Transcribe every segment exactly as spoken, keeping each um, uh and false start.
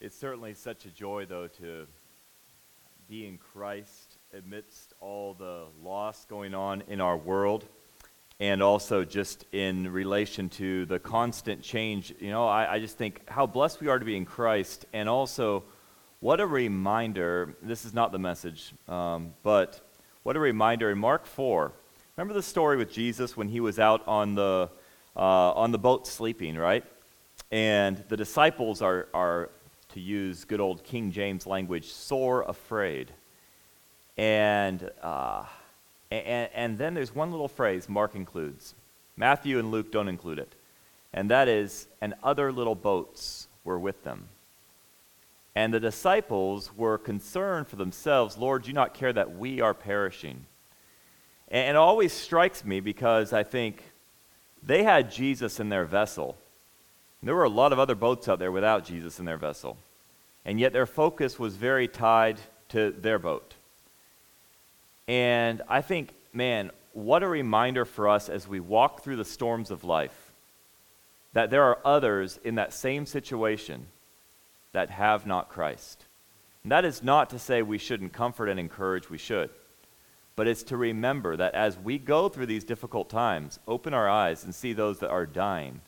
It's certainly such a joy, though, to be in Christ amidst all the loss going on in our world, and also just in relation to the constant change. You know, I, I just think how blessed we are to be in Christ, and also what a reminder. This is not the message, um, but what a reminder in Mark four. Remember the story with Jesus when he was out on the uh, on the boat sleeping, right? And the disciples are are to use good old King James language, sore afraid. And, uh, and and then there's one little phrase Mark includes. Matthew and Luke don't include it. And that is, and other little boats were with them. And the disciples were concerned for themselves, Lord, do you not care that we are perishing? And it always strikes me because I think they had Jesus in their vessel. There were a lot of other boats out there without Jesus in their vessel. And yet their focus was very tied to their boat. And I think, man, what a reminder for us as we walk through the storms of life, that there are others in that same situation that have not Christ. And that is not to say we shouldn't comfort and encourage, we should. But it's to remember that as we go through these difficult times, open our eyes and see those that are dying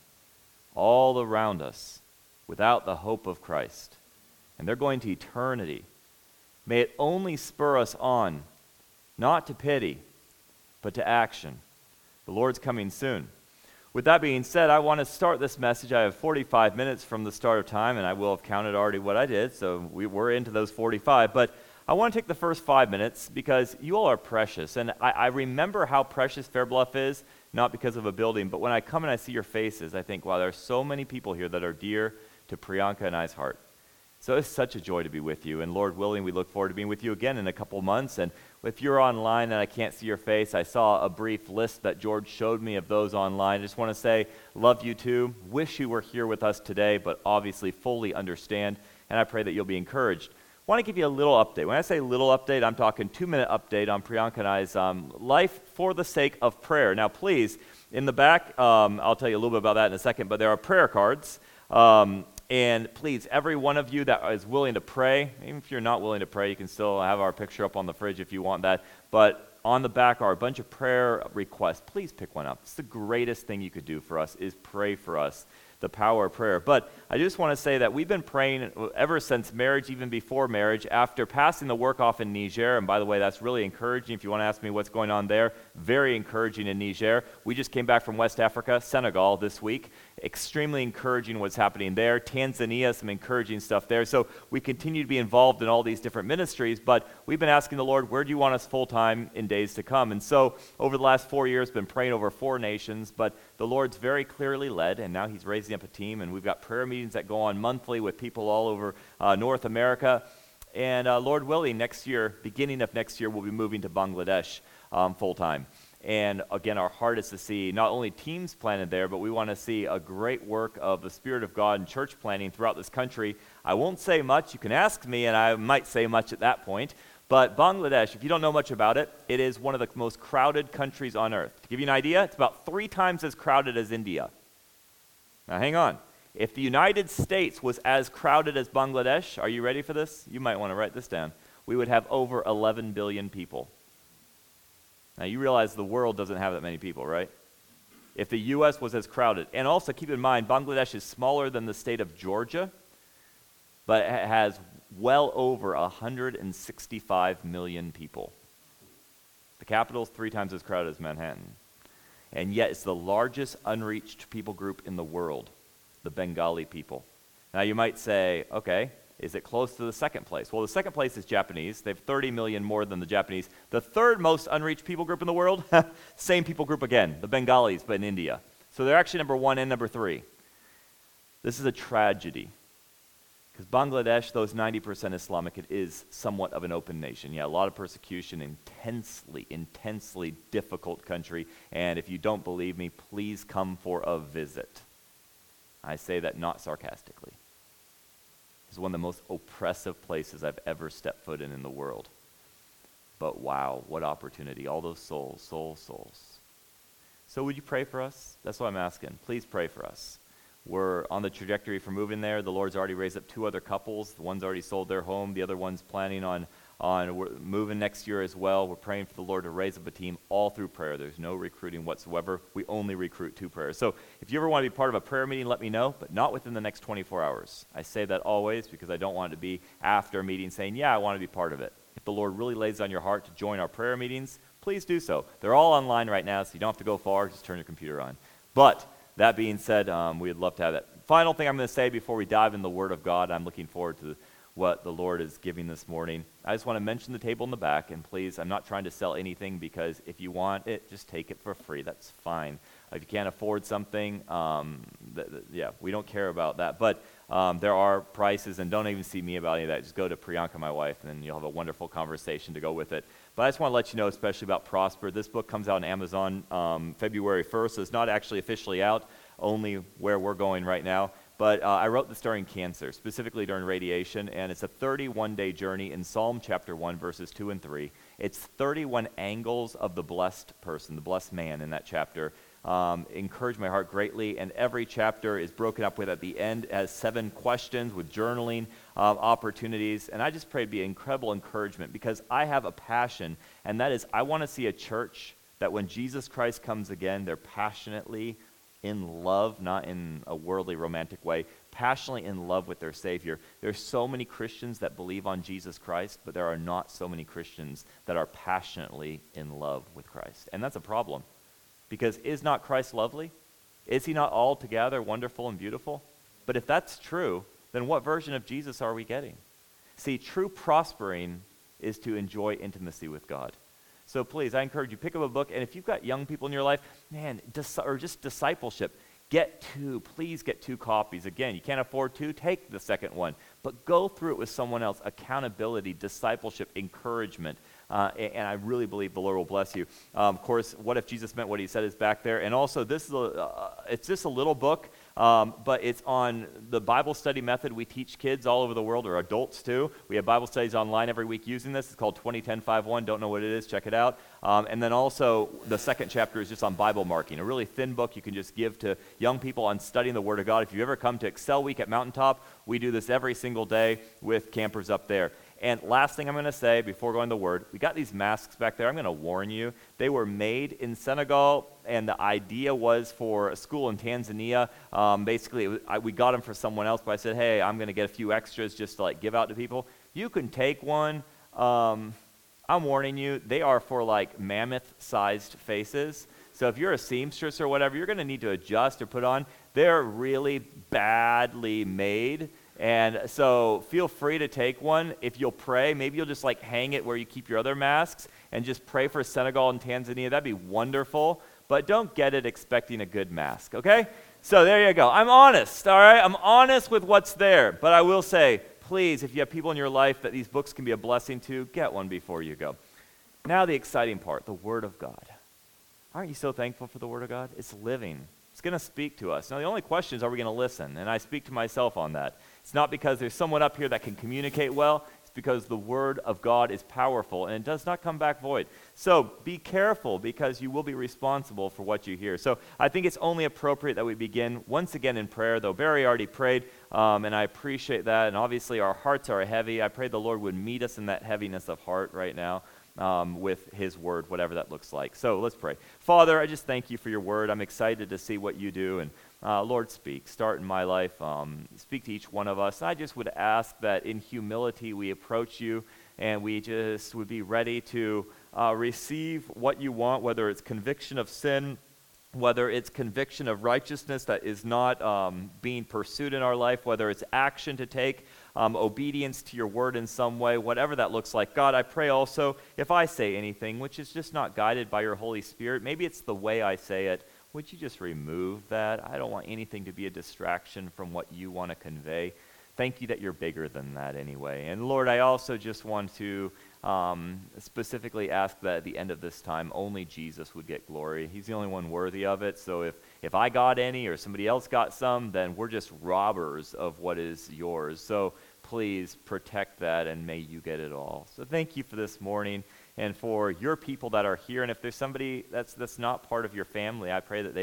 all around us without the hope of Christ. And they're going to eternity. May it only spur us on, not to pity, but to action. The Lord's coming soon. With that being said, I want to start this message. I have forty-five minutes from the start of time, and I will have counted already what I did, so we, we're into those forty-five. But I want to take the first five minutes because you all are precious. And I, I remember how precious Fair Bluff is, not because of a building, but when I come and I see your faces, I think, wow, there are so many people here that are dear to Priyanka and I's heart. So it's such a joy to be with you, and Lord willing, we look forward to being with you again in a couple months. And if you're online and I can't see your face, I saw a brief list that George showed me of those online. I just want to say, love you too. Wish you were here with us today, but obviously fully understand, and I pray that you'll be encouraged. I want to give you a little update. When I say little update, I'm talking two-minute update on Priyanka and I's um, life for the sake of prayer. Now, please, in the back, um, I'll tell you a little bit about that in a second, but there are prayer cards. Um, And please, every one of you that is willing to pray, even if you're not willing to pray, you can still have our picture up on the fridge if you want that. But on the back are a bunch of prayer requests. Please pick one up. It's the greatest thing you could do for us is pray for us, the power of prayer. But I just want to say that we've been praying ever since marriage, even before marriage, after passing the work off in Niger. And by the way, that's really encouraging. If you want to ask me what's going on there, very encouraging in Niger. We just came back from West Africa, Senegal this week. Extremely encouraging what's happening there. Tanzania, some encouraging stuff there. So we continue to be involved in all these different ministries, but we've been asking the Lord, where do you want us full-time in days to come? And so over the last four years, been praying over four nations, but the Lord's very clearly led, and now he's raising up a team, and we've got prayer meetings that go on monthly with people all over uh, North America. And uh, Lord willing, next year, beginning of next year, we'll be moving to Bangladesh um, full-time. And again, our heart is to see not only teams planted there, but we want to see a great work of the Spirit of God and church planting throughout this country. I won't say much. You can ask me, and I might say much at that point. But Bangladesh, if you don't know much about it, it is one of the most crowded countries on earth. To give you an idea, it's about three times as crowded as India. Now, hang on. If the United States was as crowded as Bangladesh, are you ready for this? You might want to write this down. We would have over eleven billion people. Now, you realize the world doesn't have that many people, right? If the U S was as crowded. And also, keep in mind, Bangladesh is smaller than the state of Georgia, but it has well over one hundred sixty-five million people. The capital is three times as crowded as Manhattan. And yet, it's the largest unreached people group in the world, the Bengali people. Now, you might say, okay, is it close to the second place? Well, the second place is Japanese. They have thirty million more than the Japanese. The third most unreached people group in the world, same people group again, the Bengalis, but in India. So they're actually number one and number three. This is a tragedy. Because Bangladesh, though it's ninety percent Islamic, it is somewhat of an open nation. Yeah, a lot of persecution, intensely, intensely difficult country. And if you don't believe me, please come for a visit. I say that not sarcastically. It's one of the most oppressive places I've ever stepped foot in in the world. But wow, what opportunity. All those souls, souls, souls. So would you pray for us? That's what I'm asking. Please pray for us. we're on the trajectory for moving there. The Lord's already raised up two other couples. The one's already sold their home. The other one's planning on on we're moving next year as well. We're praying for the Lord to raise up a team all through prayer. There's no recruiting whatsoever. We only recruit to prayer. So if you ever want to be part of a prayer meeting, let me know, but not within the next twenty-four hours. I say that always because I don't want it to be after a meeting saying, yeah, I want to be part of it. If the Lord really lays on your heart to join our prayer meetings, please do so. They're all online right now, so you don't have to go far. Just turn your computer on. But that being said, um, we'd love to have that. Final thing I'm going to say before we dive in the Word of God, I'm looking forward to what the Lord is giving this morning. I just want to mention the table in the back, and please, I'm not trying to sell anything, because if you want it, just take it for free. That's fine. If you can't afford something, um, th- th- yeah, we don't care about that. But um, there are prices, and don't even see me about any of that. Just go to Priyanka, my wife, and then you'll have a wonderful conversation to go with it. But I just want to let you know, especially about Prosper. This book comes out on Amazon um, February first, so it's not actually officially out, only where we're going right now. But uh, I wrote this during cancer, specifically during radiation, and it's a thirty-one day journey in Psalm chapter one, verses two and three. It's thirty-one angles of the blessed person, the blessed man in that chapter. Um, encouraged my heart greatly, and every chapter is broken up with, at the end, as seven questions with journaling um, opportunities, and I just pray it'd be incredible encouragement, because I have a passion, and that is I want to see a church that when Jesus Christ comes again, they're passionately in love, not in a worldly romantic way, passionately in love with their Savior. There's so many Christians that believe on Jesus Christ, but there are not so many Christians that are passionately in love with Christ. And that's a problem, because is not Christ lovely? Is he not altogether wonderful and beautiful? But if that's true, then what version of Jesus are we getting? See, true prospering is to enjoy intimacy with God. So please, I encourage you, pick up a book, and if you've got young people in your life, man, dis- or just discipleship, get two. Please get two copies. Again, you can't afford two, take the second one. But go through it with someone else. Accountability, discipleship, encouragement. Uh, and, and I really believe the Lord will bless you. Um, of course, What If Jesus Meant What He Said is back there. And also, this is a, uh, it's just a little book, um, but it's on the Bible study method we teach kids all over the world, or adults too. We have Bible studies online every week using this. It's called twenty ten five one. Don't know what it is, check it out. Um, and then also, the second chapter is just on Bible marking, a really thin book you can just give to young people on studying the Word of God. If you ever come to Excel Week at Mountaintop, we do this every single day with campers up there. And last thing I'm going to say before going to the Word, we got these masks back there. I'm going to warn you. They were made in Senegal, and the idea was for a school in Tanzania. Um, basically, it was, I, we got them for someone else, but I said, hey, I'm going to get a few extras just to like give out to people. You can take one. Um, I'm warning you, they are for like mammoth-sized faces. So if you're a seamstress or whatever, you're going to need to adjust or put on. They're really badly made. And so feel free to take one. If you'll pray, maybe you'll just like hang it where you keep your other masks and just pray for Senegal and Tanzania. That'd be wonderful. But don't get it expecting a good mask, okay? So there you go. I'm honest, all right? I'm honest with what's there. But I will say, please, if you have people in your life that these books can be a blessing to, get one before you go. Now the exciting part, the Word of God. Aren't you so thankful for the Word of God? It's living. It's going to speak to us. Now the only question is, are we going to listen? And I speak to myself on that. It's not because there's someone up here that can communicate well. It's because the Word of God is powerful, and it does not come back void. So be careful, because you will be responsible for what you hear. So I think it's only appropriate that we begin once again in prayer, though Barry already prayed, um, and I appreciate that. And obviously our hearts are heavy. I pray the Lord would meet us in that heaviness of heart right now. Um, with his word, whatever that looks like. So let's pray. Father, I just thank you for your word. I'm excited to see what you do. And uh, Lord, speak. Start in my life. Um, speak to each one of us. I just would ask that in humility we approach you, and we just would be ready to uh, receive what you want, whether it's conviction of sin, whether it's conviction of righteousness that is not um, being pursued in our life, whether it's action to take, um, obedience to your word in some way, whatever that looks like. God, I pray also, if I say anything which is just not guided by your Holy Spirit, maybe it's the way I say it, would you just remove that? I don't want anything to be a distraction from what you want to convey. Thank you that you're bigger than that anyway. And Lord, I also just want to um, specifically ask that at the end of this time, only Jesus would get glory. He's the only one worthy of it. So if, if I got any or somebody else got some, then we're just robbers of what is yours. So please protect that, and may you get it all. So thank you for this morning and for your people that are here. And if there's somebody that's that's not part of your family, I pray that they would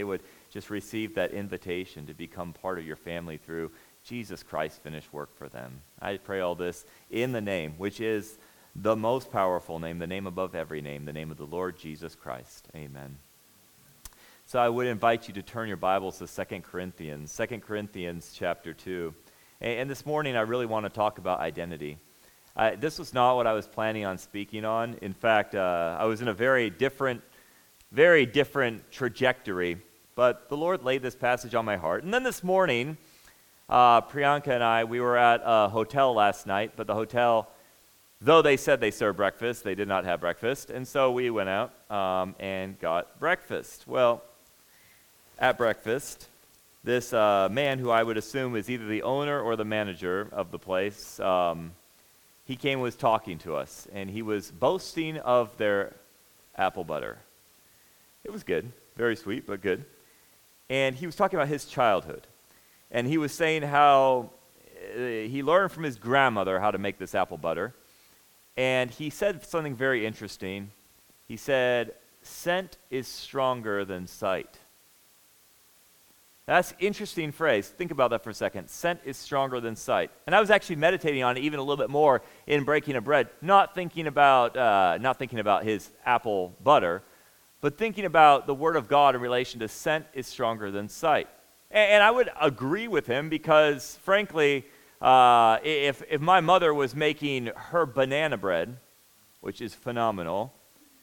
just received that invitation to become part of your family through Jesus Christ's finished work for them. I pray all this in the name, which is the most powerful name, the name above every name, the name of the Lord Jesus Christ. Amen. So I would invite you to turn your Bibles to Second Corinthians, Second Corinthians chapter two. And, and this morning I really want to talk about identity. Uh, this was not what I was planning on speaking on. In fact, uh, I was in a very different, very different trajectory. But the Lord laid this passage on my heart. And then this morning, uh, Priyanka and I, we were at a hotel last night. But the hotel, though they said they served breakfast, they did not have breakfast. And so we went out um, and got breakfast. Well, at breakfast, this uh, man who I would assume is either the owner or the manager of the place, um, he came and was talking to us. And he was boasting of their apple butter. It was good. Very sweet, but good. And he was talking about his childhood. And he was saying how uh, he learned from his grandmother how to make this apple butter. And he said something very interesting. He said, "Scent is stronger than sight." That's an interesting phrase. Think about that for a second. Scent is stronger than sight. And I was actually meditating on it even a little bit more in breaking a bread, not thinking about uh, not thinking about his apple butter, but thinking about the Word of God in relation to scent is stronger than sight. And, and I would agree with him because, frankly, uh, if, if my mother was making her banana bread, which is phenomenal,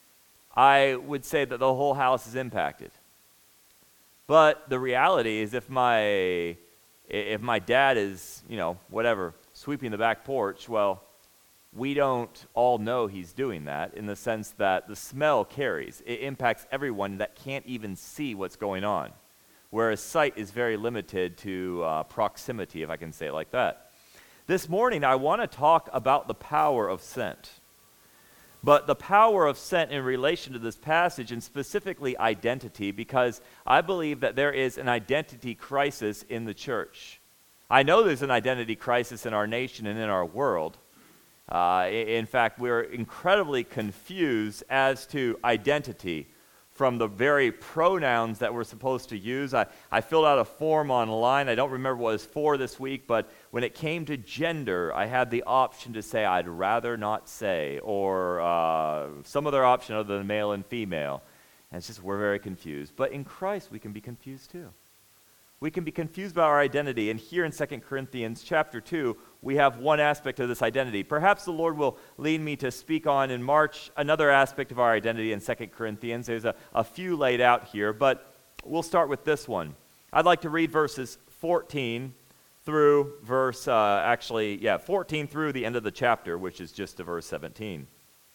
I would say that the whole house is impacted. But the reality is if my if my dad is, you know, whatever, sweeping the back porch, well, we don't all know he's doing that in the sense that the smell carries. It impacts everyone that can't even see what's going on, whereas sight is very limited to uh, proximity, if I can say it like that. This morning, I want to talk about the power of scent. But the power of scent in relation to this passage, and specifically identity, because I believe that there is an identity crisis in the church. I know there's an identity crisis in our nation and in our world. Uh, in fact, we're incredibly confused as to identity from the very pronouns that we're supposed to use. I, I filled out a form online. I don't remember what it was for this week, but when it came to gender, I had the option to say I'd rather not say, or uh, some other option other than male and female. And it's just we're very confused. But in Christ, we can be confused too. We can be confused about our identity. And here in Second Corinthians chapter two, we have one aspect of this identity. Perhaps the Lord will lead me to speak on in March another aspect of our identity in Second Corinthians. There's a, a few laid out here, but we'll start with this one. I'd like to read verses fourteen through verse, uh, actually, yeah, fourteen through the end of the chapter, which is just to verse seventeen.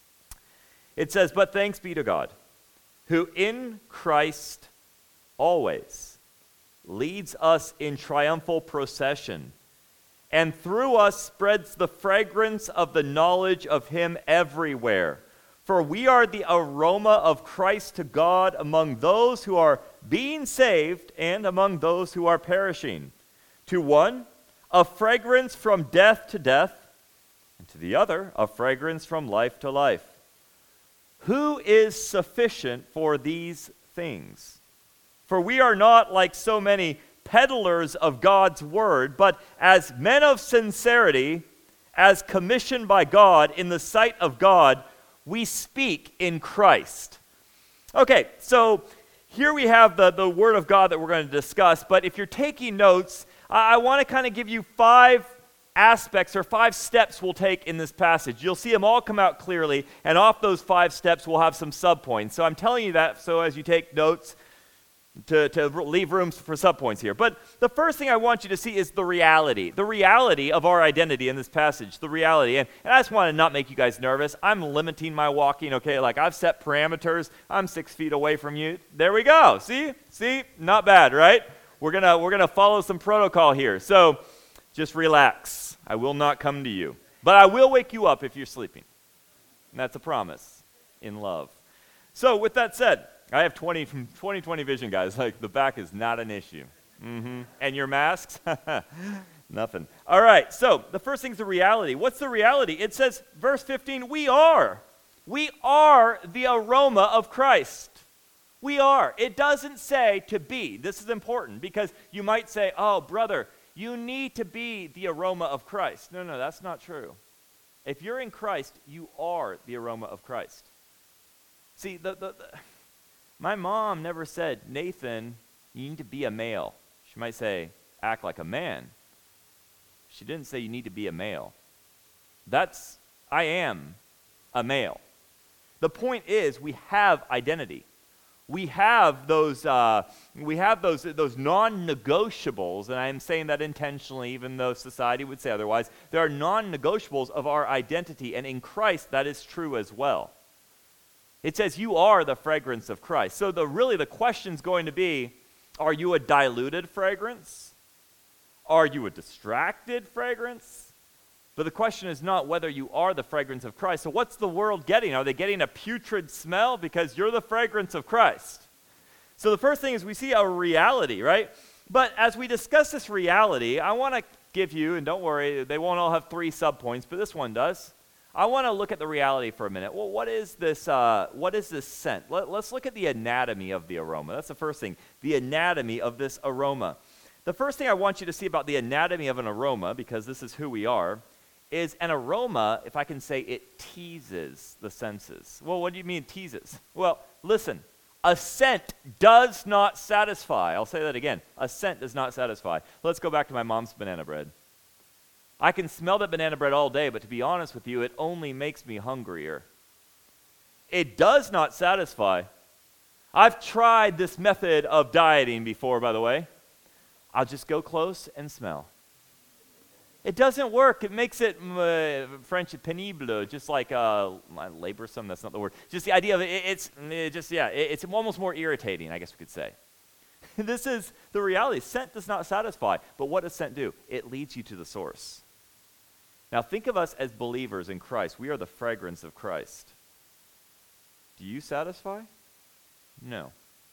It says, "But thanks be to God, who in Christ always leads us in triumphal procession, and through us spreads the fragrance of the knowledge of him everywhere. For we are the aroma of Christ to God among those who are being saved and among those who are perishing. To one, a fragrance from death to death, and to the other, a fragrance from life to life. Who is sufficient for these things? For we are not like so many peddlers of God's word, but as men of sincerity, as commissioned by God in the sight of God, we speak in Christ." Okay, so here we have the, the word of God that we're going to discuss, but if you're taking notes, I, I want to kind of give you five aspects or five steps we'll take in this passage. You'll see them all come out clearly, and off those five steps we'll have some subpoints. So I'm telling you that so as you take notes, To, to leave rooms for subpoints here. But the first thing I want you to see is the reality. The reality of our identity in this passage. The reality. And, and I just want to not make you guys nervous. I'm limiting my walking, okay? Like I've set parameters. I'm six feet away from you. There we go. See? See? Not bad, right? We're gonna we're gonna follow some protocol here. So just relax. I will not come to you. But I will wake you up if you're sleeping. And that's a promise in love. So with that said, I have twenty twenty vision, guys. Like, the back is not an issue. Mm-hmm. And your masks? Nothing. All right, so the first thing is the reality. What's the reality? It says, verse fifteen, we are. We are the aroma of Christ. We are. It doesn't say to be. This is important because you might say, oh, brother, you need to be the aroma of Christ. No, no, that's not true. If you're in Christ, you are the aroma of Christ. See, the, the, the, my mom never said, Nathan, you need to be a male. She might say, act like a man. She didn't say you need to be a male. That's, I am a male. The point is, we have identity. We have those, uh, we have those, those non-negotiables, and I'm saying that intentionally, even though society would say otherwise. There are non-negotiables of our identity, and in Christ, that is true as well. It says you are the fragrance of Christ. So the really the question's going to be, are you a diluted fragrance? Are you a distracted fragrance? But the question is not whether you are the fragrance of Christ. So what's the world getting? Are they getting a putrid smell? Because you're the fragrance of Christ. So the first thing is we see a reality, right? But as we discuss this reality, I want to give you, and don't worry, they won't all have three subpoints, but this one does. I want to look at the reality for a minute. Well, what is this, uh, what is this scent? Let, let's look at the anatomy of the aroma. That's the first thing, the anatomy of this aroma. The first thing I want you to see about the anatomy of an aroma, because this is who we are, is an aroma, if I can say, it teases the senses. Well, what do you mean teases? Well, listen, a scent does not satisfy. I'll say that again. A scent does not satisfy. Let's go back to my mom's banana bread. I can smell that banana bread all day, but to be honest with you, it only makes me hungrier. It does not satisfy. I've tried this method of dieting before, by the way. I'll just go close and smell. It doesn't work. It makes it uh, French pénible, just like uh, laborsome. That's not the word. Just the idea of it. It's it just yeah. It, it's almost more irritating, I guess we could say. This is the reality. Scent does not satisfy, but what does scent do? It leads you to the source. Now think of us as believers in Christ. We are the fragrance of Christ. Do you satisfy? No.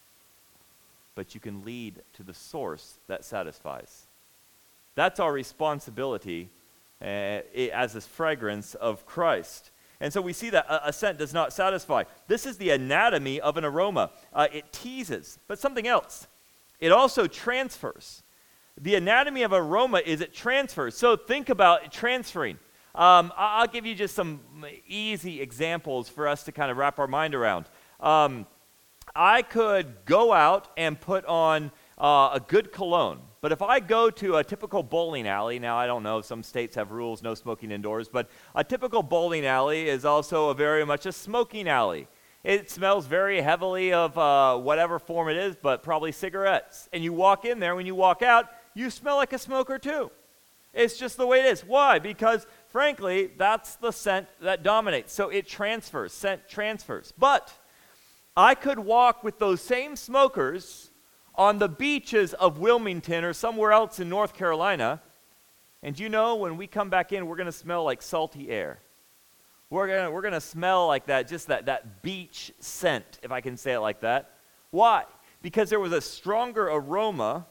But you can lead to the source that satisfies. That's our responsibility uh, as this fragrance of Christ. And so we see that a, a scent does not satisfy. This is the anatomy of an aroma. Uh, it teases, but something else. It also transfers. The anatomy of aroma is it transfers. So think about transferring. Um, I'll give you just some easy examples for us to kind of wrap our mind around. Um, I could go out and put on uh, a good cologne. But if I go to a typical bowling alley, now I don't know, some states have rules, no smoking indoors, but a typical bowling alley is also a very much a smoking alley. It smells very heavily of uh, whatever form it is, but probably cigarettes. And you walk in there, when you walk out, you smell like a smoker too. It's just the way it is. Why? Because, frankly, that's the scent that dominates. So it transfers, scent transfers. But I could walk with those same smokers on the beaches of Wilmington or somewhere else in North Carolina, and you know, when we come back in, we're going to smell like salty air. We're going to we're going to smell like that, just that, that beach scent, if I can say it like that. Why? Because there was a stronger aroma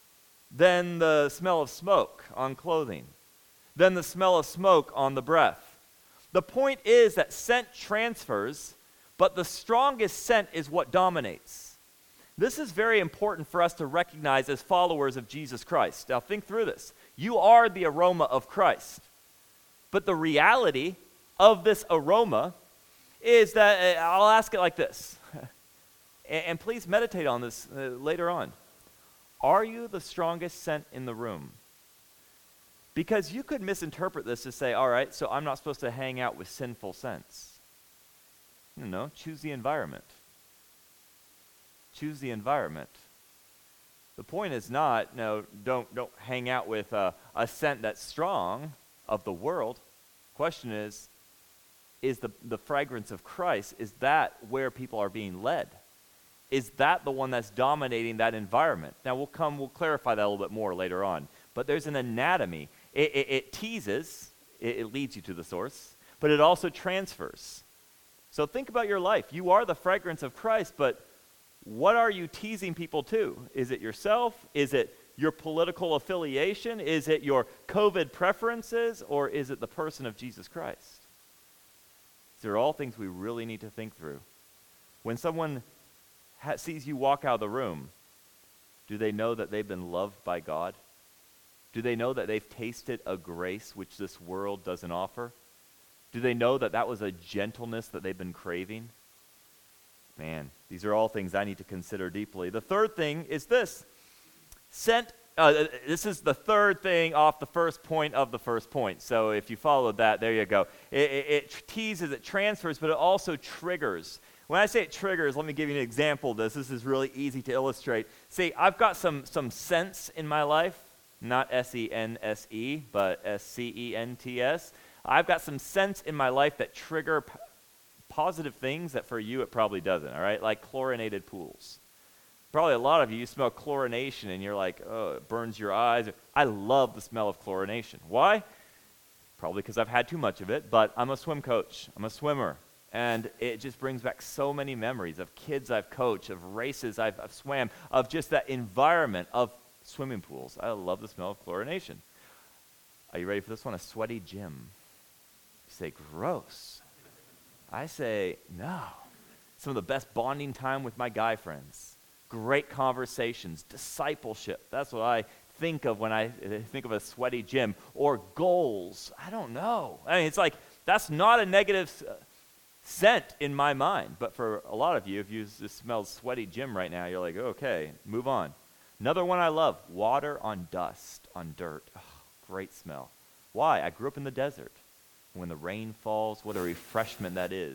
than the smell of smoke on clothing, than the smell of smoke on the breath. The point is that scent transfers, but the strongest scent is what dominates. This is very important for us to recognize as followers of Jesus Christ. Now think through this. You are the aroma of Christ. But the reality of this aroma is that, uh, I'll ask it like this, and, and please meditate on this uh, later on. Are you the strongest scent in the room? Because you could misinterpret this to say, all right, so I'm not supposed to hang out with sinful scents. No, no, choose the environment. Choose the environment. The point is not, no, don't don't hang out with uh, a scent that's strong of the world. Question is, is the, the fragrance of Christ, is that where people are being led? Is that the one that's dominating that environment? Now we'll come, we'll clarify that a little bit more later on. But there's an anatomy. It, it, it teases, it, it leads you to the source, but it also transfers. So think about your life. You are the fragrance of Christ, but what are you teasing people to? Is it yourself? Is it your political affiliation? Is it your COVID preferences? Or is it the person of Jesus Christ? These are all things we really need to think through. When someone ha- sees you walk out of the room, do they know that they've been loved by God? Do they know that they've tasted a grace which this world doesn't offer? Do they know that that was a gentleness that they've been craving? Man, these are all things I need to consider deeply. The third thing is this. Scent, uh, this is the third thing off the first point of the first point. So if you followed that, there you go. It, it, it teases, it transfers, but it also triggers. When I say it triggers, let me give you an example of this. This is really easy to illustrate. See, I've got some, some scents in my life, not S E N S E, but S C E N T S. I've got some scents in my life that trigger p- positive things that for you it probably doesn't, all right? Like chlorinated pools. Probably a lot of you, you smell chlorination and you're like, oh, it burns your eyes. I love the smell of chlorination. Why? Probably because I've had too much of it, but I'm a swim coach. I'm a swimmer. And it just brings back so many memories of kids I've coached, of races I've, I've swam, of just that environment of swimming pools. I love the smell of chlorination. Are you ready for this one? A sweaty gym. You say, gross. I say, no. Some of the best bonding time with my guy friends. Great conversations, discipleship. That's what I think of when I think of a sweaty gym. Or goals. I don't know. I mean, it's like, that's not a negative uh, scent in my mind. But for a lot of you, if you just smell sweaty gym right now, you're like, okay, move on. Another one I love, water on dust, on dirt. Oh, great smell. Why? I grew up in the desert. When the rain falls, what a refreshment that is.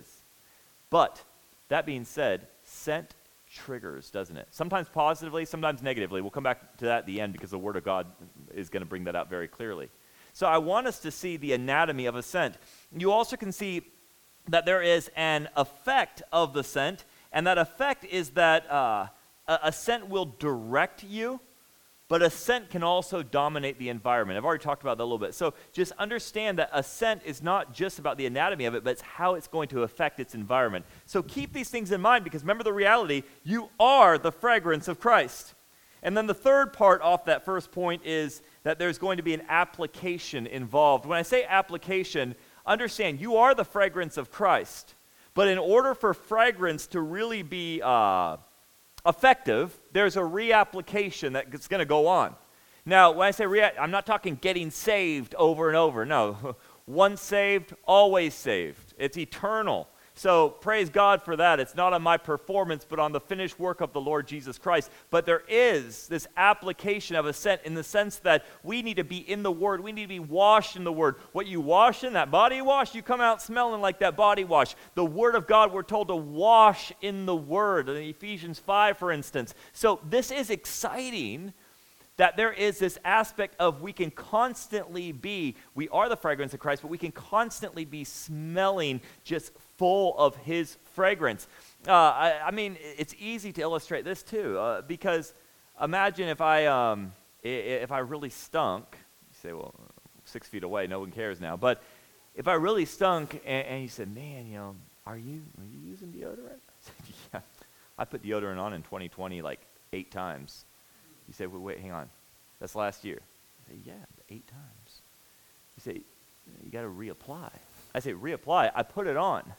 But, that being said, scent triggers, doesn't it? Sometimes positively, sometimes negatively. We'll come back to that at the end because the Word of God is going to bring that out very clearly. So I want us to see the anatomy of a scent. You also can see that there is an effect of the scent, and that effect is that uh, a, a scent will direct you, but a scent can also dominate the environment. I've already talked about that a little bit. So just understand that a scent is not just about the anatomy of it, but it's how it's going to affect its environment. So keep these things in mind because remember the reality, you are the fragrance of Christ. And then the third part off that first point is that there's going to be an application involved. When I say application, understand you are the fragrance of Christ. But in order for fragrance to really be uh, effective, there's a reapplication that's going to go on. Now, when I say rea- I'm not talking getting saved over and over. No, once saved, always saved. It's eternal. So praise God for that. It's not on my performance, but on the finished work of the Lord Jesus Christ. But there is this application of a scent in the sense that we need to be in the Word. We need to be washed in the Word. What you wash in, that body wash, you come out smelling like that body wash. The Word of God, we're told to wash in the Word. In Ephesians five, for instance. So this is exciting that there is this aspect of we can constantly be, we are the fragrance of Christ, but we can constantly be smelling just full of His fragrance. Uh, I, I mean, it's easy to illustrate this too, uh, because imagine if I um, if I really stunk. You say, well, six feet away, no one cares now. But if I really stunk, and, and you said, man, you know, are you are you using deodorant? I said, yeah, I put deodorant on in twenty twenty like eight times. You say, well, wait, hang on, that's last year. I say, yeah, eight times. You say, you got to reapply. I say, reapply. I put it on.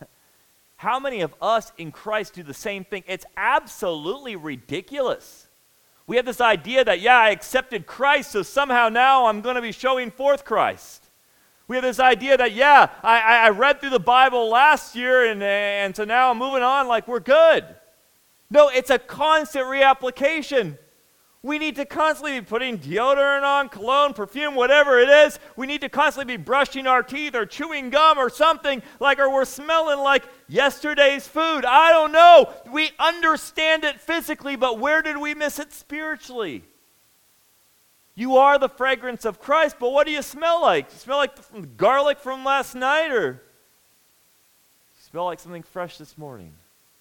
How many of us in Christ do the same thing? It's absolutely ridiculous. We have this idea that, yeah, I accepted Christ, so somehow now I'm going to be showing forth Christ. We have this idea that, yeah, I, I read through the Bible last year, and, and so now I'm moving on like we're good. No, it's a constant reapplication. We need to constantly be putting deodorant on, cologne, perfume, whatever it is. We need to constantly be brushing our teeth or chewing gum or something like, or we're smelling like yesterday's food. I don't know. We understand it physically, but where did we miss it spiritually? You are the fragrance of Christ, but what do you smell like? You smell like the garlic from last night, or you smell like something fresh this morning?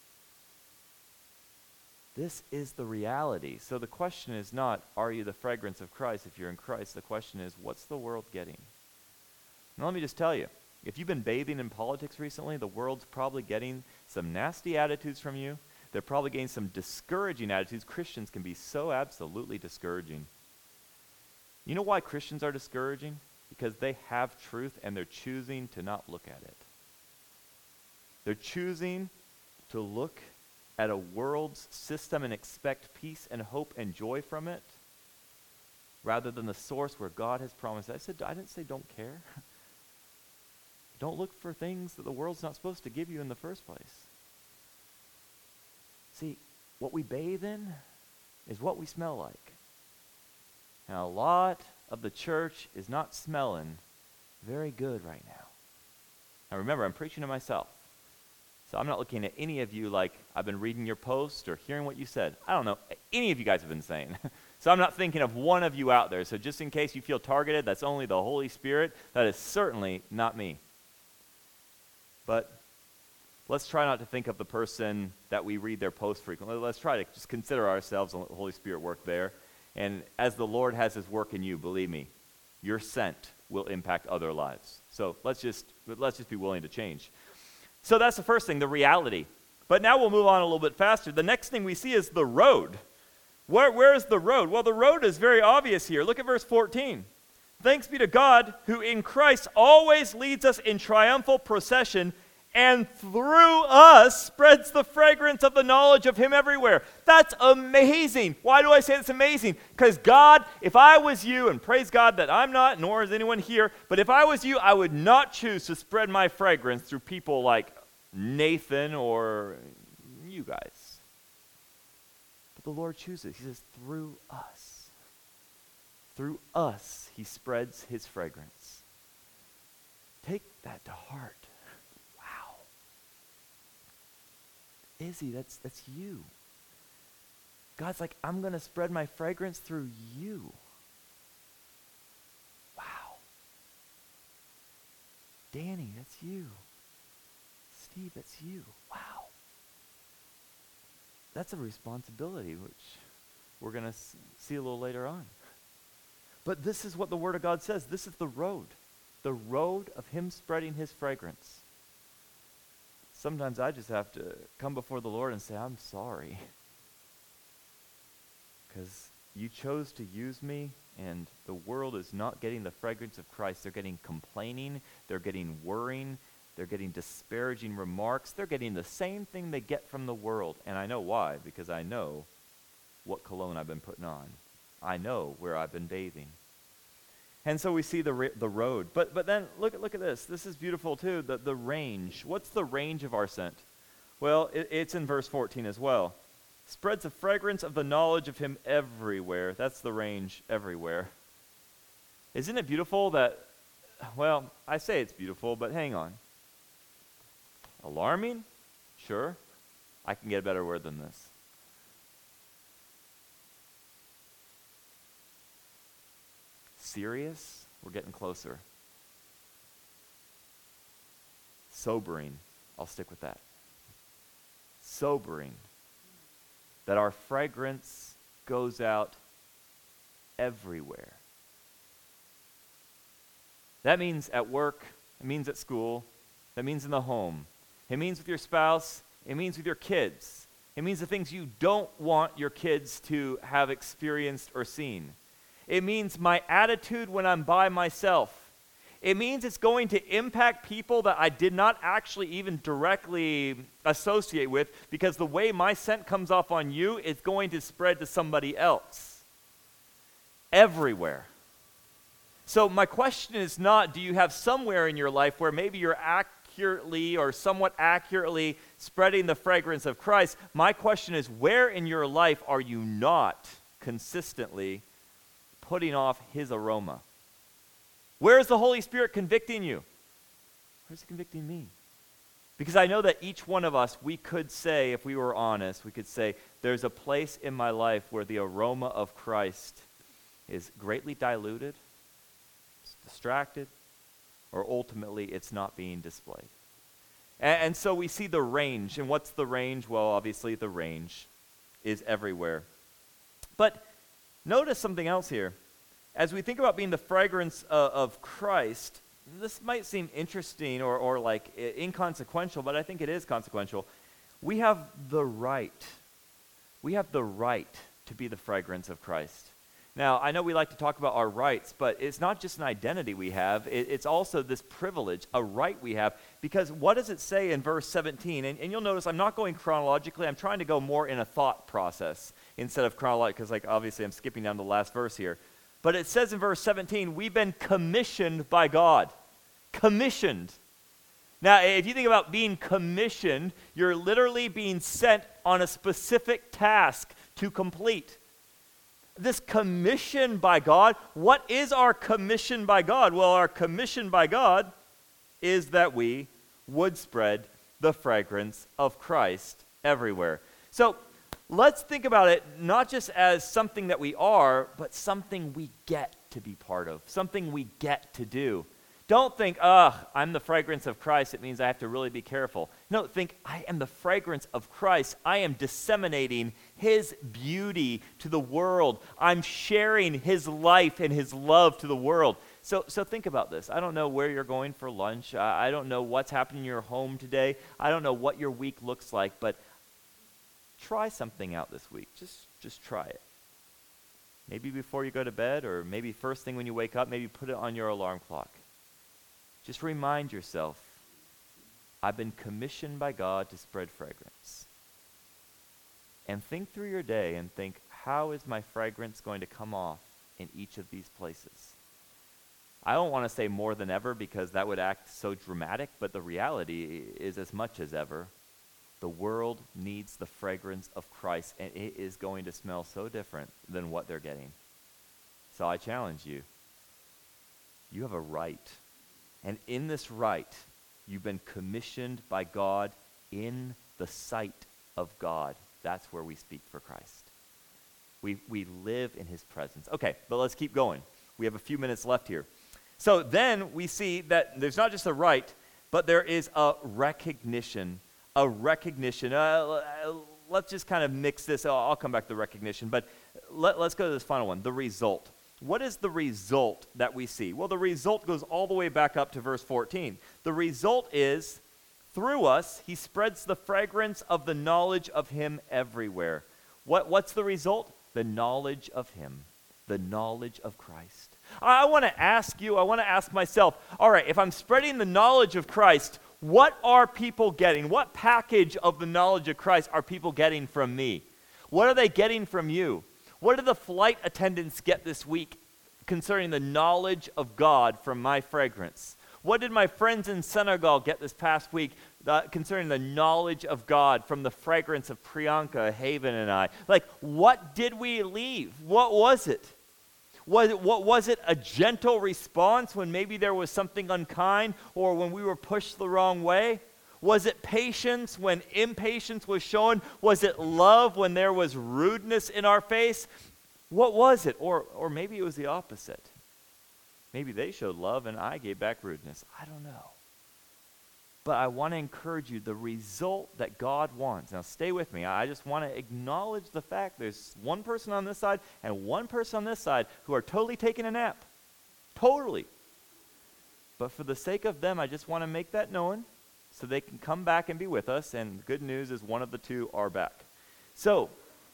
This is the reality. So the question is not, are you the fragrance of Christ if you're in Christ? The question is, what's the world getting? Now let me just tell you, if you've been bathing in politics recently, the world's probably getting some nasty attitudes from you. They're probably getting some discouraging attitudes. Christians can be so absolutely discouraging. You know why Christians are discouraging? Because they have truth and they're choosing to not look at it. They're choosing to look at a world's system and expect peace and hope and joy from it, rather than the source where God has promised. I said, I didn't say don't care. Don't look for things that the world's not supposed to give you in the first place. See, what we bathe in is what we smell like. And a lot of the church is not smelling very good right now. Now remember, I'm preaching to myself. So I'm not looking at any of you like I've been reading your post or hearing what you said. I don't know any of you guys have been saying. So I'm not thinking of one of you out there. So just in case you feel targeted, that's only the Holy Spirit. That is certainly not me. But let's try not to think of the person that we read their post frequently. Let's try to just consider ourselves and let the Holy Spirit work there. And as the Lord has his work in you, believe me, your scent will impact other lives. So let's just let's just be willing to change. So that's the first thing, the reality. But now we'll move on a little bit faster. The next thing we see is the road. Where, where is the road? Well, the road is very obvious here. Look at verse fourteen. Thanks be to God, who in Christ always leads us in triumphal procession, and through us spreads the fragrance of the knowledge of him everywhere. That's amazing. Why do I say it's amazing? Because God, if I was you, and praise God that I'm not, nor is anyone here, but if I was you, I would not choose to spread my fragrance through people like Nathan or you guys. But the Lord chooses. He says, through us. Through us, he spreads his fragrance. Take that to heart. Wow. Izzy, that's that's you. God's like, I'm going to spread my fragrance through you. Wow. Danny, that's you. Steve, that's you. Wow. That's a responsibility, which we're going to see a little later on. But this is what the Word of God says. This is the road. The road of him spreading his fragrance. Sometimes I just have to come before the Lord and say, I'm sorry. Because you chose to use me, and the world is not getting the fragrance of Christ. They're getting complaining. They're getting worrying. They're getting disparaging remarks. They're getting the same thing they get from the world. And I know why, because I know what cologne I've been putting on. I know where I've been bathing. And so we see the ra- the road. But but then look at look at this. This is beautiful too. The the range. What's the range of our scent? Well, it, it's in verse fourteen as well. Spreads the fragrance of the knowledge of him everywhere. That's the range everywhere. Isn't it beautiful that, well, I say it's beautiful, but hang on. Alarming? Sure. I can get a better word than this. Serious? We're getting closer. Sobering. I'll stick with that. Sobering. That our fragrance goes out everywhere. That means at work. It means at school. That means in the home. It means with your spouse. It means with your kids. It means the things you don't want your kids to have experienced or seen. It means my attitude when I'm by myself. It means it's going to impact people that I did not actually even directly associate with, because the way my scent comes off on you is going to spread to somebody else. Everywhere. So my question is not, do you have somewhere in your life where maybe you're accurately or somewhat accurately spreading the fragrance of Christ? My question is, where in your life are you not consistently putting off his aroma? Where is the Holy Spirit convicting you? Where's he convicting me? Because I know that each one of us, we could say, if we were honest, we could say, there's a place in my life where the aroma of Christ is greatly diluted, it's distracted, or ultimately it's not being displayed. And, and so we see the range. And what's the range? Well, obviously the range is everywhere. But notice something else here. As we think about being the fragrance uh, of Christ, this might seem interesting or, or like I- inconsequential, but I think it is consequential. We have the right. We have the right to be the fragrance of Christ. Now, I know we like to talk about our rights, but it's not just an identity we have. It, it's also this privilege, a right we have. Because what does it say in verse seventeen? And, and you'll notice I'm not going chronologically. I'm trying to go more in a thought process instead of chronological, because like obviously I'm skipping down to the last verse here. But it says in verse seventeen, we've been commissioned by God. Commissioned. Now, if you think about being commissioned, you're literally being sent on a specific task to complete. This commission by God, what is our commission by God? Well, our commission by God is that we would spread the fragrance of Christ everywhere. So let's think about it not just as something that we are, but something we get to be part of, something we get to do. Don't think, ugh, I'm the fragrance of Christ. It means I have to really be careful. No, think, I am the fragrance of Christ. I am disseminating his beauty to the world. I'm sharing his life and his love to the world. So so think about this. I don't know where you're going for lunch. I, I don't know what's happening in your home today. I don't know what your week looks like, but try something out this week. Just just try it. Maybe before you go to bed, or maybe first thing when you wake up, maybe put it on your alarm clock. Just remind yourself, I've been commissioned by God to spread fragrance. And think through your day and think, how is my fragrance going to come off in each of these places? I don't want to say more than ever because that would act so dramatic, but the reality is as much as ever. The world needs the fragrance of Christ, and it is going to smell so different than what they're getting. So I challenge you. You have a right. And in this right, you've been commissioned by God in the sight of God. That's where we speak for Christ. We we live in his presence. Okay, but let's keep going. We have a few minutes left here. So then we see that there's not just a right, but there is a recognition. A recognition. Uh, let's just kind of mix this. I'll, I'll come back to the recognition, but let, let's go to this final one, the result. What is the result that we see? Well, the result goes all the way back up to verse fourteen. The result is, through us, he spreads the fragrance of the knowledge of him everywhere. What, what's the result? The knowledge of him, the knowledge of Christ. I, I want to ask you, I want to ask myself, all right, if I'm spreading the knowledge of Christ, what are people getting? What package of the knowledge of Christ are people getting from me? What are they getting from you? What did the flight attendants get this week concerning the knowledge of God from my fragrance? What did my friends in Senegal get this past week uh, concerning the knowledge of God from the fragrance of Priyanka, Haven, and I? Like, what did we leave? What was it? Was it, what was it, a gentle response when maybe there was something unkind or when we were pushed the wrong way? Was it patience when impatience was shown? Was it love when there was rudeness in our face? What was it? Or or maybe it was the opposite. Maybe they showed love and I gave back rudeness. I don't know. But I want to encourage you, the result that God wants. Now stay with me. I just want to acknowledge the fact there's one person on this side and one person on this side who are totally taking a nap. Totally. But for the sake of them, I just want to make that known, so they can come back and be with us, and the good news is one of the two are back. So,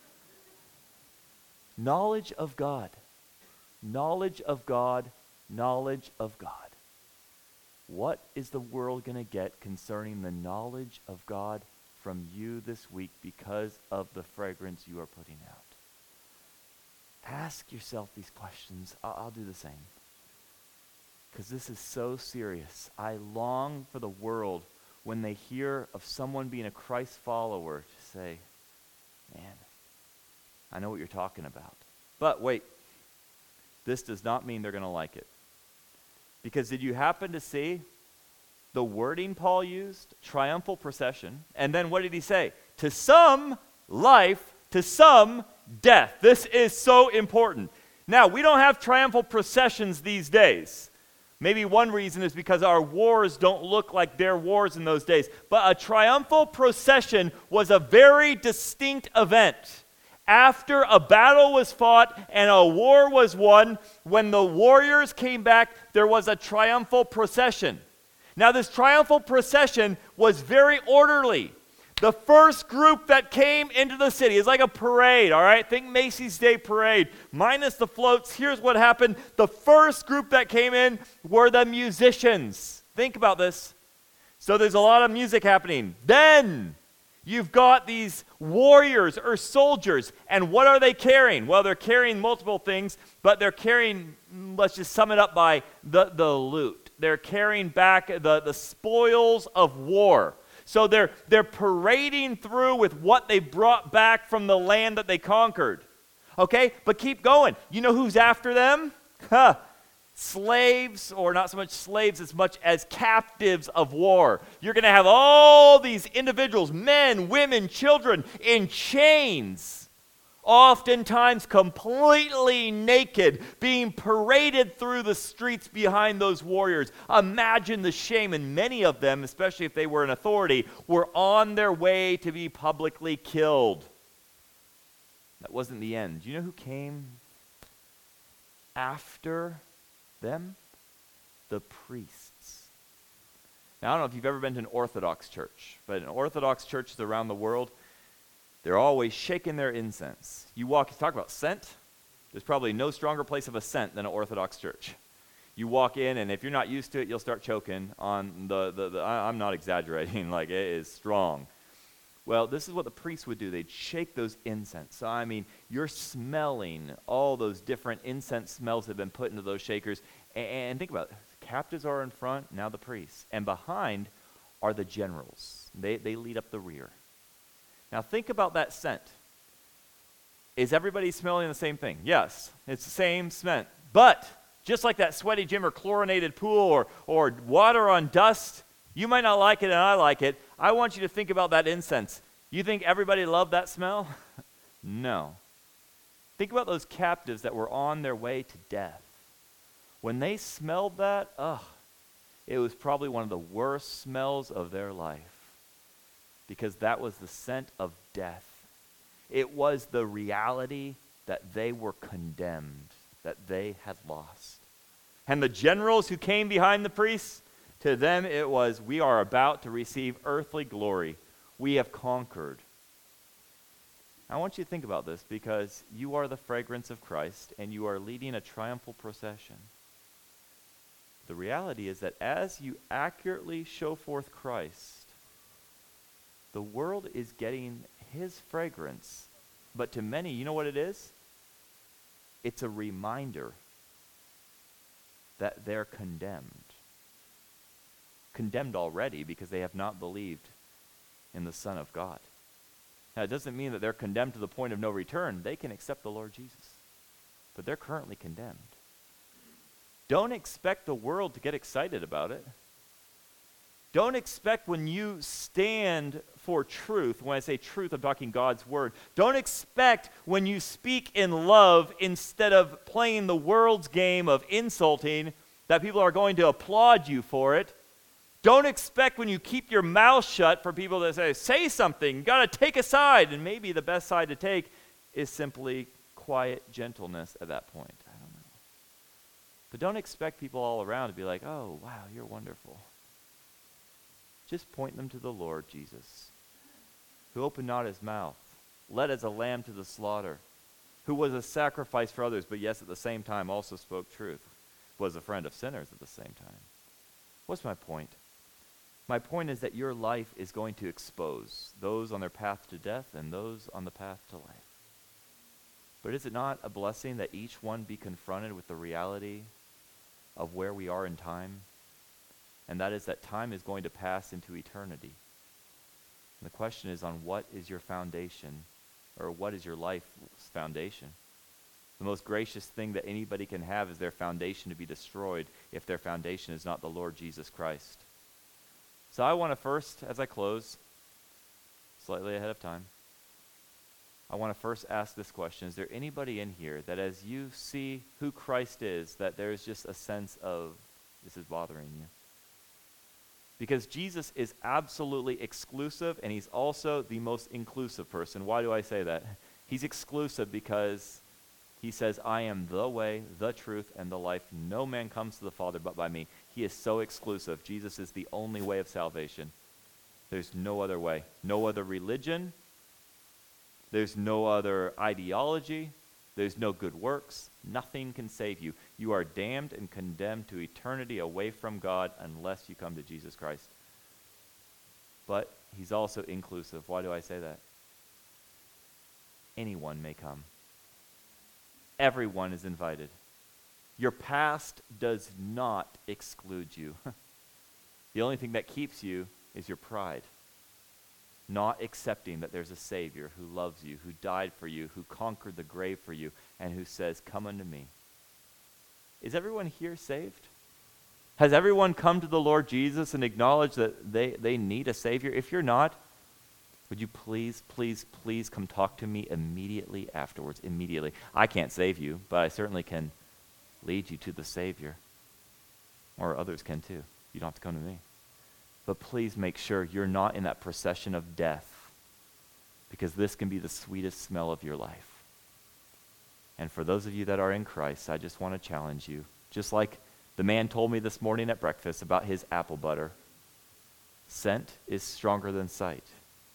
knowledge of God. Knowledge of God. Knowledge of God. What is the world going to get concerning the knowledge of God from you this week because of the fragrance you are putting out? Ask yourself these questions. I'll, I'll do the same. Because this is so serious. I long for the world, when they hear of someone being a Christ follower, to say, man, I know what you're talking about. But wait, this does not mean they're going to like it. Because did you happen to see the wording Paul used? Triumphal procession. And then what did he say? To some, life. To some, death. This is so important. Now, we don't have triumphal processions these days. Maybe one reason is because our wars don't look like their wars in those days. But a triumphal procession was a very distinct event. After a battle was fought and a war was won, when the warriors came back, there was a triumphal procession. Now, this triumphal procession was very orderly. The first group that came into the city is like a parade, all right? Think Macy's Day Parade, minus the floats. Here's what happened. The first group that came in were the musicians. Think about this. So there's a lot of music happening. Then you've got these warriors or soldiers, and what are they carrying? Well, they're carrying multiple things, but they're carrying, let's just sum it up by the, the loot. They're carrying back the, the spoils of war. So they're, they're parading through with what they brought back from the land that they conquered. Okay, but keep going. You know who's after them? Huh. Slaves, or not so much slaves as much as captives of war. You're going to have all these individuals, men, women, children, in chains, oftentimes completely naked, being paraded through the streets behind those warriors. Imagine the shame, and many of them, especially if they were in authority, were on their way to be publicly killed. That wasn't the end. Do you know who came after them? The priests. Now, I don't know if you've ever been to an Orthodox church, but in Orthodox churches around the world, they're always shaking their incense. You walk, talk about scent. There's probably no stronger place of a scent than an Orthodox church. You walk in, and if you're not used to it, you'll start choking on the, the, the I, I'm not exaggerating, like it is strong. Well, this is what the priests would do. They'd shake those incense. So, I mean, you're smelling all those different incense smells that have been put into those shakers. And, and think about it. The captives are in front, now the priests. And behind are the generals. They, they lead up the rear. Now think about that scent. Is everybody smelling the same thing? Yes, it's the same scent. But just like that sweaty gym or chlorinated pool or, or water on dust, you might not like it and I like it. I want you to think about that incense. You think everybody loved that smell? No. Think about those captives that were on their way to death. When they smelled that, ugh, it was probably one of the worst smells of their life. Because that was the scent of death. It was the reality that they were condemned, that they had lost. And the generals who came behind the priests, to them it was, we are about to receive earthly glory. We have conquered. I want you to think about this because you are the fragrance of Christ and you are leading a triumphal procession. The reality is that as you accurately show forth Christ, the world is getting his fragrance. But to many, you know what it is? It's a reminder that they're condemned. Condemned already because they have not believed in the Son of God. Now, it doesn't mean that they're condemned to the point of no return. They can accept the Lord Jesus. But they're currently condemned. Don't expect the world to get excited about it. Don't expect when you stand for truth, when I say truth, I'm talking God's word. Don't expect when you speak in love instead of playing the world's game of insulting that people are going to applaud you for it. Don't expect when you keep your mouth shut for people to say, say something, you got to take a side. And maybe the best side to take is simply quiet gentleness at that point. I don't know. But don't expect people all around to be like, oh, wow, you're wonderful. Just point them to the Lord Jesus, who opened not his mouth, led as a lamb to the slaughter, who was a sacrifice for others, but yes, at the same time also spoke truth, was a friend of sinners at the same time. What's my point? My point is that your life is going to expose those on their path to death and those on the path to life. But is it not a blessing that each one be confronted with the reality of where we are in time? And that is that time is going to pass into eternity. And the question is on what is your foundation, or what is your life's foundation? The most gracious thing that anybody can have is their foundation to be destroyed if their foundation is not the Lord Jesus Christ. So I want to first, as I close, slightly ahead of time, I want to first ask this question. Is there anybody in here that as you see who Christ is, that there's just a sense of, this is bothering you? Because Jesus is absolutely exclusive, and he's also the most inclusive person. Why do I say that? He's exclusive because he says, I am the way, the truth, and the life. No man comes to the Father but by me. He is so exclusive. Jesus is the only way of salvation. There's no other way. No other religion. There's no other ideology. There's no good works. Nothing can save you. You are damned and condemned to eternity away from God unless you come to Jesus Christ. But he's also inclusive. Why do I say that? Anyone may come. Everyone is invited. Your past does not exclude you. The only thing that keeps you is your pride. Not accepting that there's a Savior who loves you, who died for you, who conquered the grave for you, and who says, come unto me. Is everyone here saved? Has everyone come to the Lord Jesus and acknowledged that they, they need a Savior? If you're not, would you please, please, please come talk to me immediately afterwards, immediately. I can't save you, but I certainly can lead you to the Savior. Or others can too. You don't have to come to me. But please make sure you're not in that procession of death, because this can be the sweetest smell of your life. And for those of you that are in Christ, I just want to challenge you. Just like the man told me this morning at breakfast about his apple butter, scent is stronger than sight.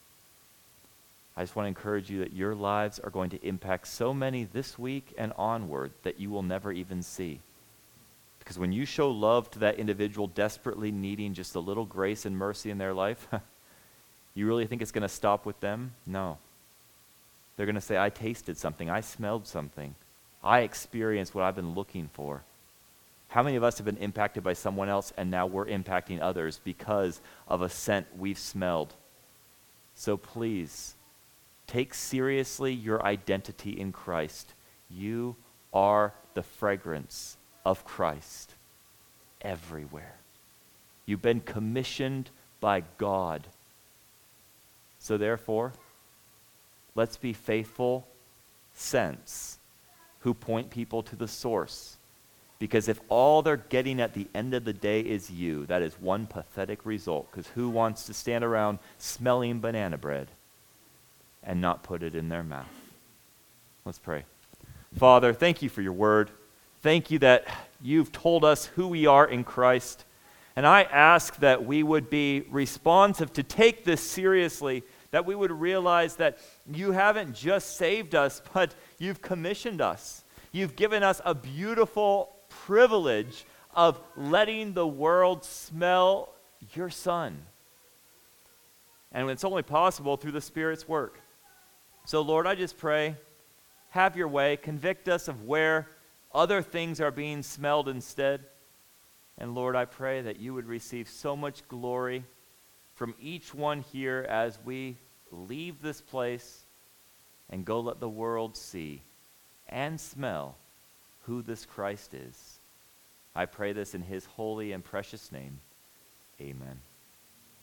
I just want to encourage you that your lives are going to impact so many this week and onward that you will never even see. Because when you show love to that individual desperately needing just a little grace and mercy in their life, you really think it's going to stop with them? No. They're going to say, I tasted something. I smelled something. I experienced what I've been looking for. How many of us have been impacted by someone else and now we're impacting others because of a scent we've smelled? So please, take seriously your identity in Christ. You are the fragrance of Christ everywhere. You've been commissioned by God. So therefore, let's be faithful scents who point people to the source. Because if all they're getting at the end of the day is you, that is one pathetic result. Because who wants to stand around smelling banana bread and not put it in their mouth? Let's pray. Father, thank you for your word. Thank you that you've told us who we are in Christ. And I ask that we would be responsive to take this seriously, that we would realize that you haven't just saved us, but you've commissioned us. You've given us a beautiful privilege of letting the world smell your Son. And it's only possible through the Spirit's work. So Lord, I just pray, have your way. Convict us of where other things are being smelled instead. And Lord, I pray that you would receive so much glory from each one here as we leave this place and go let the world see and smell who this Christ is. I pray this in his holy and precious name. Amen.